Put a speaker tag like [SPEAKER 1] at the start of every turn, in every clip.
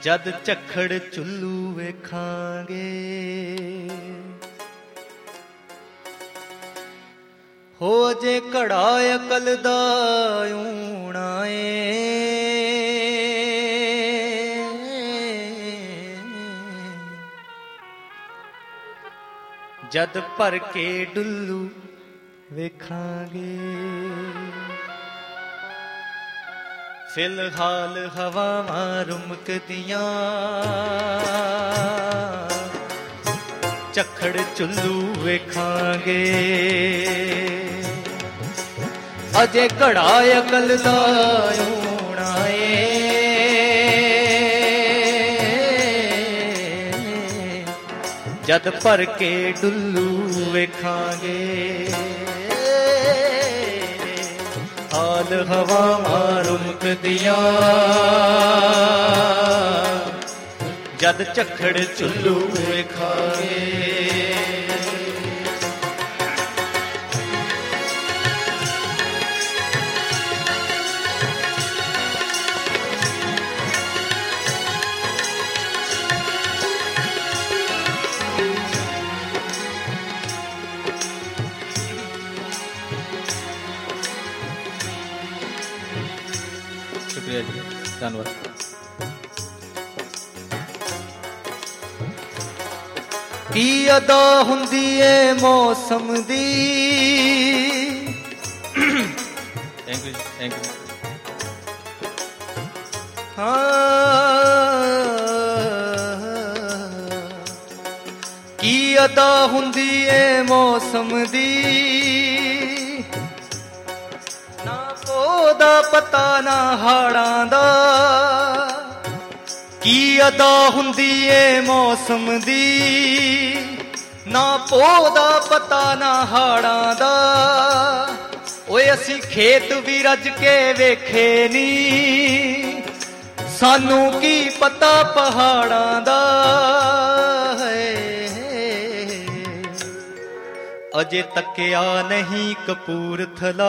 [SPEAKER 1] ਜਦ ਝੱਖੜ ਚੁੱਲੂ ਵੇਖਾਂਗੇ ਹੋ ਜੇ ਘੜਾ ਅਕਲ ਦਾ ਊਣਾ ਏ ਜਦ ਭਰ ਕੇ ਡੁੱਲੂ ਵੇਖਾਂਗੇ ਫਿਲਹਾਲ ਹਵਾਵਾਂ ਰੁਮਕਦੀਆਂ ਝੱਖੜ ਚੁੱਲੂ ਵੇਖਾਂਗੇ ਅਜੇ ਘੜਾ ਅਕਲ ਦਾ ਊਣਾ ਏ ਜਦ ਭਰ ਕੇ ਡੁੱਲੂ ਵੇਖਾਂਗੇ ਹਾਲ ਹਵਾਵਾਂ ਰੁਮਕਦੀਆਂ ਜਦ ਝੱਖੜ ਚੁੱਲੂ ਵੇਖਾਂਗੇ ਸ਼ੁਕਰੀਆ ਜੀ ਧੰਨਵਾਦ ਕੀ ਅਦਾ ਹੁੰਦੀ ਏ ਮੌਸਮ ਦੀ ਥੈਂਕ ਯੂ ਹਾਂ ਕੀ ਅਦਾ ਹੁੰਦੀ ਏ ਮੌਸਮ ਦੀ ਉਹਦਾ ਪਤਾ ਨਾ ਹਾੜਾਂ ਦਾ ਕੀ ਅਦਾ ਹੁੰਦੀ ਏ ਮੌਸਮ ਦੀ ਨਾ ਪੋਹ ਦਾ ਪਤਾ ਨਾ ਹਾੜਾਂ ਦਾ ਓਏ ਅਸੀਂ ਖੇਤ ਵੀ ਰੱਜ ਕੇ ਵੇਖੇ ਨੀ ਸਾਨੂੰ ਕੀ ਪਤਾ ਪਹਾੜਾਂ ਦਾ ਅਜੇ ਤੱਕਿਆ ਨਹੀਂ ਕਪੂਰਥਲਾ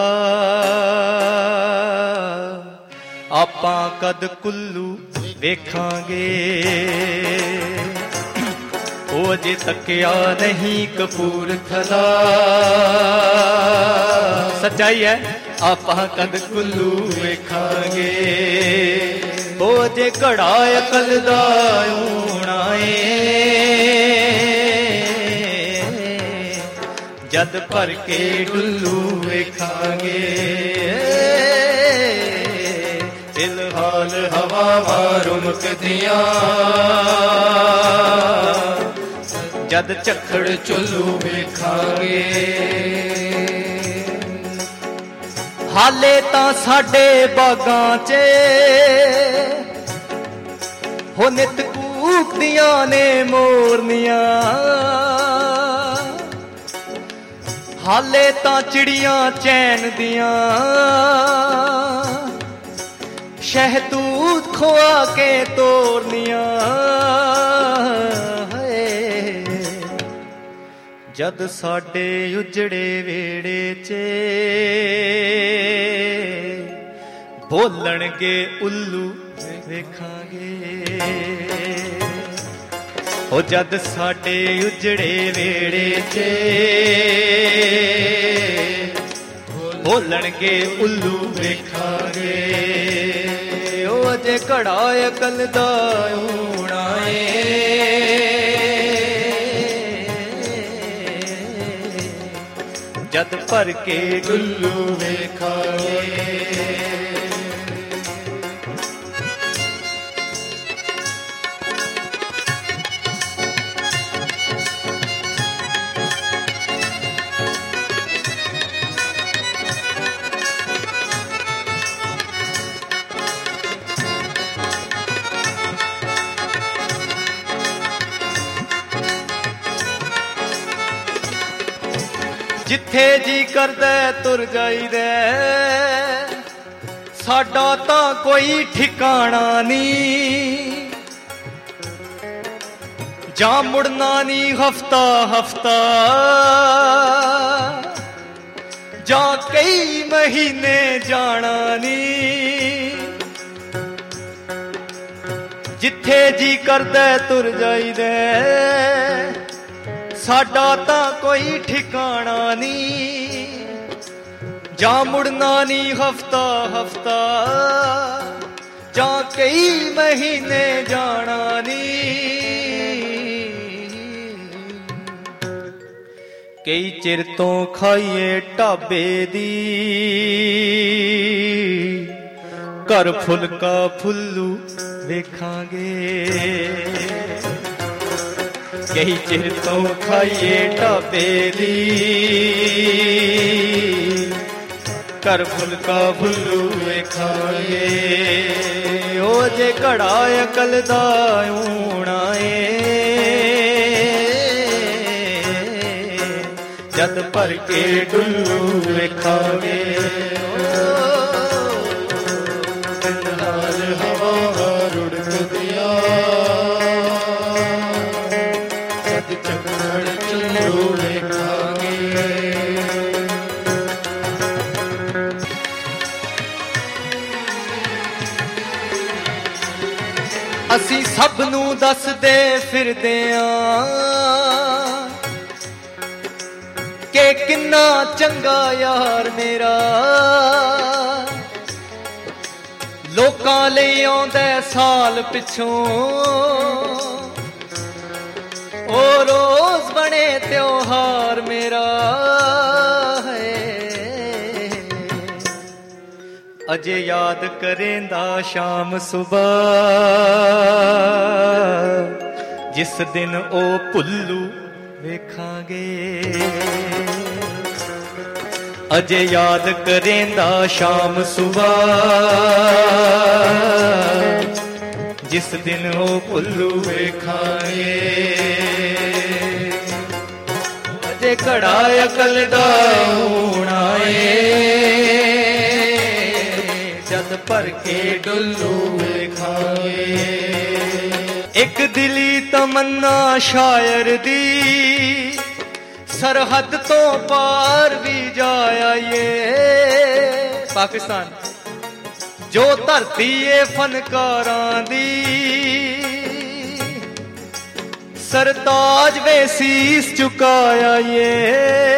[SPEAKER 1] ਆਪਾਂ ਕਦ ਕੁੱਲੂ ਵੇਖਾਂਗੇ ਉਹ ਅਜੇ ਤੱਕਿਆ ਨਹੀਂ ਕਪੂਰਥਲਾ ਸੱਚਾਈ ਹੈ ਆਪਾਂ ਕਦ ਕੁੱਲੂ ਵੇਖਾਂਗੇ ਉਹ ਅਜੇ ਘੜਾ ਅਕਲ ਦਾ ਊਣਾ ਏ ਜਦ ਭਰ ਕੇ ਡੁੱਲੂ ਵੇਖਾਂਗੇ ਫਿਲਹਾਲ ਹਵਾਵਾਂ ਰੁਮਕਦੀਆਂ ਜਦ ਝੱਖੜ ਚੁੱਲੂ ਵੇਖਾਂਗੇ ਹਾਲੇ ਤਾਂ ਸਾਡੇ ਬਾਗਾਂ 'ਚ ਹੋ ਨਿਤ ਕੂਕਦੀਆਂ ਨੇ ਮੋਰਨੀਆਂ ਹਾਲੇ ਤਾਂ ਚਿੜੀਆਂ ਚੈਨ ਦੀਆਂ ਸ਼ਹਿਤੂਤ ਖਵਾ ਕੇ ਤੋਰਨੀਆਂ ਜਦ ਸਾਡੇ ਉਜੜੇ ਵੇੜੇ 'ਚ ਬੋਲਣਗੇ ਉੱਲੂ ਵੇਖਾਂਗੇ ਉਹ ਜਦ ਸਾਡੇ ਉਜੜੇ ਵੇੜੇ 'ਚ ਬੋਲਣਗੇ ਉੱਲੂ ਵੇਖਾਂਗੇ ਉਹ ਅਜੇ ਘੜਾ ਅਕਲ ਦਾ ਊਣਾ ਏ ਜਦ ਭਰ ਕੇ ਡੁੱਲੂ ਵੇਖਾਂਗੇ ਜਿੱਥੇ ਜੀ ਕਰਦਾ ਤੁਰ ਜਾਈਦਾ ਸਾਡਾ ਤਾਂ ਕੋਈ ਠਿਕਾਣਾ ਨੀ ਜਾਂ ਮੁੜਨਾ ਨੀ ਹਫਤਾ ਹਫਤਾ ਜਾਂ ਕਈ ਮਹੀਨੇ ਜਾਣਾ ਨੀ ਜਿੱਥੇ ਜੀ ਕਰਦਾ ਤੁਰ ਜਾਈਦਾ, ਸਾਡਾ ਤਾਂ ਕੋਈ ਠਿਕਾਣਾ ਨਹੀਂ, ਜਾਂ ਮੁੜਨਾ ਨਹੀਂ ਹਫਤਾ ਹਫਤਾ, ਜਾਂ ਕਈ ਮਹੀਨੇ ਜਾਣਾ ਨਹੀਂ। ਕਈ ਚਿਰ ਤੋਂ ਖਾਈਏ ਢਾਬੇ ਦੀ, ਘਰ ਫੁਲਕਾ ਫੁੱਲੂ ਵੇਖਾਂਗੇ। ਕਈ ਚਿਰ ਤੋਂ ਖਾਈਏ ਢਾਬੇ ਦੀ, ਘਰ ਫੁਲਕਾ ਫੁੱਲੂ ਵੇਖਾਂਗੇ। ਉਹ ਜੇ ਘੜਾ ਅਕਲ ਦਾ ਊਣਾ ਏ, ਜਦ ਭਰ ਕੇ ਡੁੱਲੂ ਵੇਖਾਂਗੇ। ਅਸੀਂ ਸਭ ਨੂੰ ਦੱਸਦੇ ਫਿਰਦੇ ਆਂ ਕਿ ਕਿੰਨਾ ਚੰਗਾ ਯਾਰ ਮੇਰਾ, ਲੋਕਾਂ ਲਈ ਆਉਂਦਾ ਸਾਲ ਪਿੱਛੋਂ, ਉਹ ਰੋਜ਼ ਬਣੇ ਤਿਉਹਾਰ ਮੇਰਾ ਹੈ। ਅਜੇ ਯਾਦ ਕਰੇਂਦਾ ਸ਼ਾਮ ਸੁਬਹ, ਜਿਸ ਦਿਨ ਉਹ ਭੁੱਲੂ ਵੇਖਾਂਗੇ। ਅਜੇ ਯਾਦ ਕਰੇਂਦਾ ਸ਼ਾਮ ਸੁਬਹ, ਜਿਸ ਦਿਨ ਉਹ ਭੁੱਲੂ ਵੇਖਾਂਗੇ। ਅਜੇ ਘੜਾ ਅਕਲ ਦਾ ਊਣਾ ਏ, ਜਦ ਭਰ ਕੇ ਡੁੱਲੂ ਵੇਖਾਂਗੇ। ਇੱਕ ਦਿਲੀ ਤਮੰਨਾ ਸ਼ਾਇਰ ਦੀ, ਸਰਹੱਦ ਤੋਂ ਪਾਰ ਵੀ ਜਾ ਆਈਏ। ਪਾਕਿਸਤਾਨ ਜੋ ਧਰਤੀ ਏ ਫਨਕਾਰਾਂ ਦੀ, ਸਰਤਾਜ ਵੇ ਸੀਸ ਝੁਕਾਇਆ ਏ।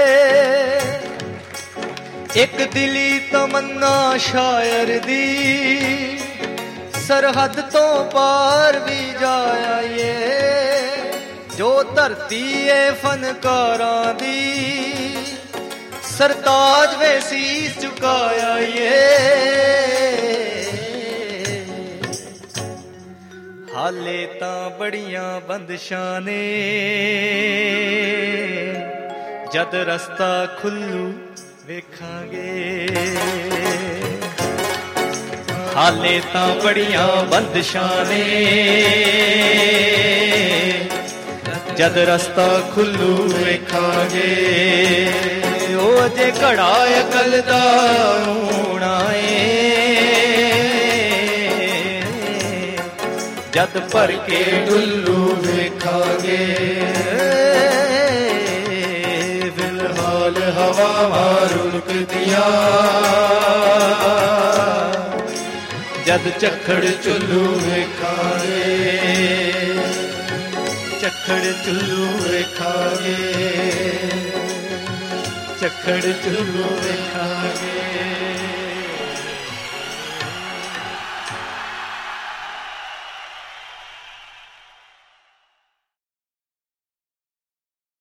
[SPEAKER 1] ਇੱਕ ਦਿਲੀ ਤਮੰਨਾ ਸ਼ਾਇਰ ਦੀ, ਸਰਹੱਦ ਤੋਂ ਪਾਰ ਵੀ ਜਾ ਆਈਏ। ਜੋ ਧਰਤੀ ਏ ਫਨਕਾਰਾਂ ਦੀ, ਸਰਤਾਜ ਵੇ ਸੀਸ ਝੁਕਾਇਆ ਏ। ਹਾਲੇ ਤਾਂ ਬੜੀਆਂ ਬੰਦਸ਼ਾਂ ਨੇ, ਜਦ ਰਸਤਾ ਖੁੱਲੂ ਵੇਖਾਂਗੇ। ਹਾਲੇ ਤਾਂ ਬੜੀਆਂ ਬੰਦਸ਼ਾਂ ਨੇ, ਜਦ ਰਸਤਾ ਖੁੱਲੂ ਵੇਖਾਂਗੇ। ਉਹ ਜੇ ਘੜਾ ਅਕਲ ਦਾ ਊਣਾ ਏ, ਜਦ ਭਰ ਕੇ ਡੁੱਲੂ ਵੇਖਾਂਗੇ। ਫਿਲਹਾਲ ਹਵਾਵਾਂ ਰੁਲਕਦੀਆਂ, ਜਦ ਝੱਖੜ ਚੁੱਲੂ ਵੇਖਾਂਗੇ। ਝੱਖੜ ਚੁੱਲੂ ਵੇਖਾਂਗੇ, ਝੱਖੜ ਚੁੱਲੂ ਵੇਖਾਂਗੇ।